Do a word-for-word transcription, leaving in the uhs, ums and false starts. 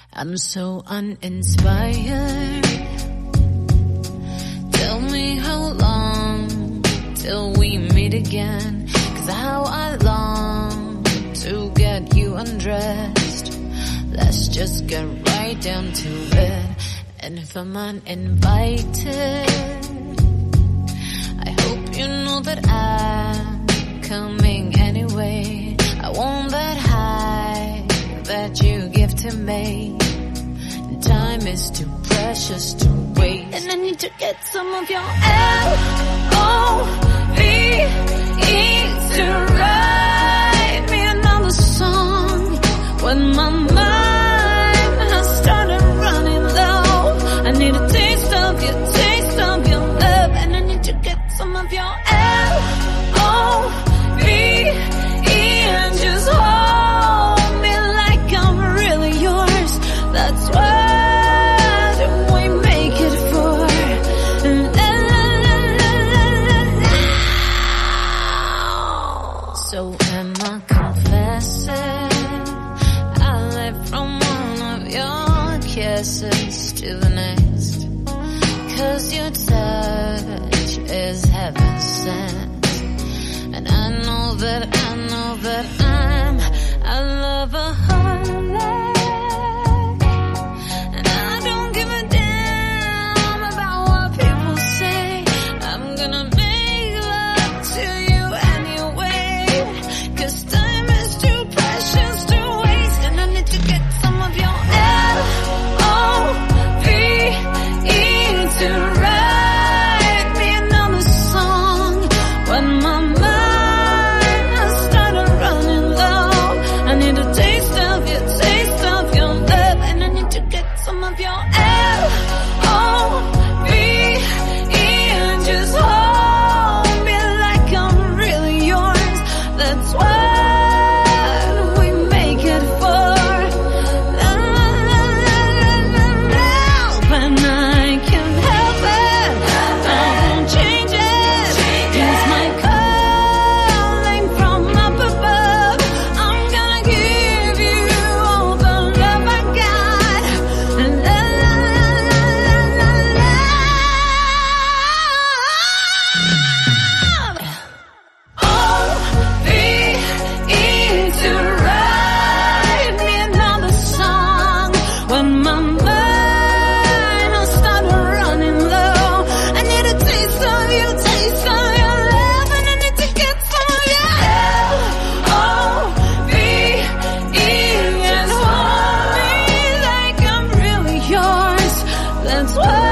I'm so uninspired. Tell me how long till we meet again, 'cause how I long to get you undressed. Let's just get right down to it. And if I'm uninvited, I hope you know that I'm coming anyway. I want that high that you give to me. Time is too precious to waste, and I need to get some of your L O V E to write me another song when my mind has started running low. I need a taste of your, taste of your love, and I need to get some of your L O V E and just hold me like I'm really yours. That's what So am I confessing? I lived from one of your kisses to the next, 'cause your touch is heaven sent. And I know that, I know that I'm, I love a heartless, and I don't give a damn about what people say. I'm gonna make love to you anyway, 'cause time is too precious to waste, and I need to get some of your L O V E to write me another song when my mind has started running low. I need a taste of your, taste of your love, and I need to get some of your L O V E and just hold me like I'm really yours. That's what that's why